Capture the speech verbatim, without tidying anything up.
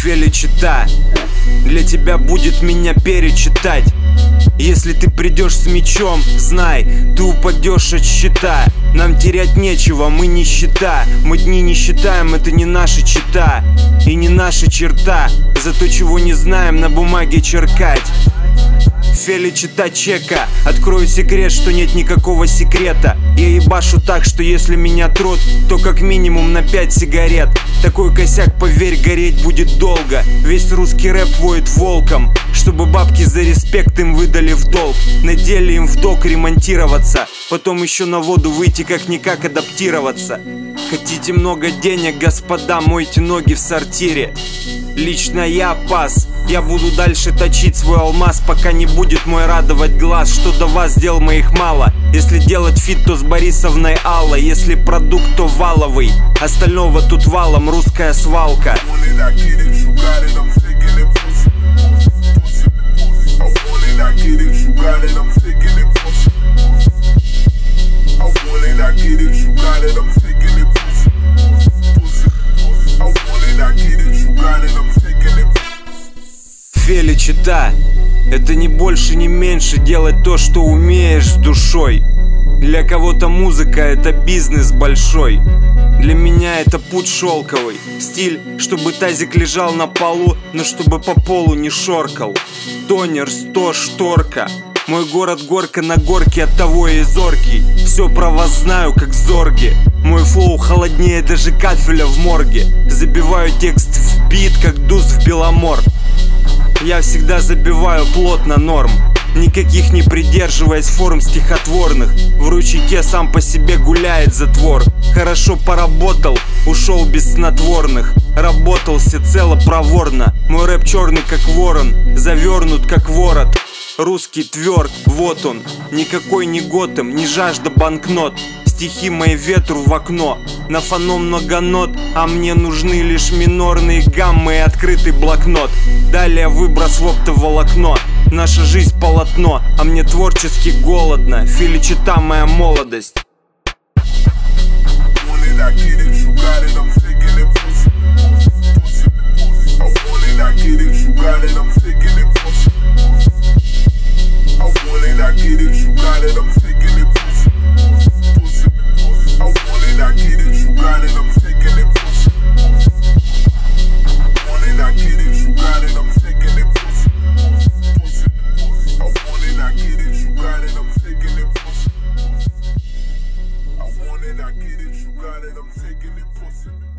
Феличита, для тебя будет меня перечитать. Если ты придешь с мечом, знай, ты упадешь от щита. Нам терять нечего, мы нищета. Мы дни не считаем, это не наша чита и не наша черта. За то, чего не знаем, на бумаге черкать. Феличита чека. Открою секрет, что нет никакого секрета. Я ебашу так, что если меня трут, то как минимум на пять сигарет. Такой косяк, поверь, гореть будет долго. Весь русский рэп воет волком, чтобы бабки за респект им выдали в долг. На деле им в долг ремонтироваться, потом еще на воду выйти, как-никак адаптироваться. Хотите много денег, господа, мойте ноги в сортире. Лично я пас. Я буду дальше точить свой алмаз, пока не будет мой радовать глаз. Что до вас, дел моих мало. Если делать фит, то с Борисовной Аллой. Если продукт, то валовый. Остального тут валом, русская свалка. Феличита, это не больше, не меньше делать то, что умеешь с душой. Для кого-то музыка — это бизнес большой. Для меня это путь шелковый. Стиль, чтобы тазик лежал на полу, но чтобы по полу не шоркал. Тонер, сто, шторка. Мой город горка на горке, оттого и зоркий. Все про вас знаю, как зорги. Мой флоу холоднее даже кафеля в морге. Забиваю текст в бит, как дуз в Беломор. Я всегда забиваю плотно норм, никаких не придерживаясь форм стихотворных. В ручейке сам по себе гуляет затвор. Хорошо поработал, ушел без снотворных. Работал всецело проворно. Мой рэп черный как ворон, завернут как ворот. Русский тверд, вот он. Никакой не Готэм, не жажда банкнот. Стихи мои ветру в окно. На фоно много нот, а мне нужны лишь минорные гаммы и открытый блокнот. Далее выброс в оптоволокно. Наша жизнь полотно, а мне творчески голодно. Феличита моя молодость. I get it, you got it, I'm taking it, pussy.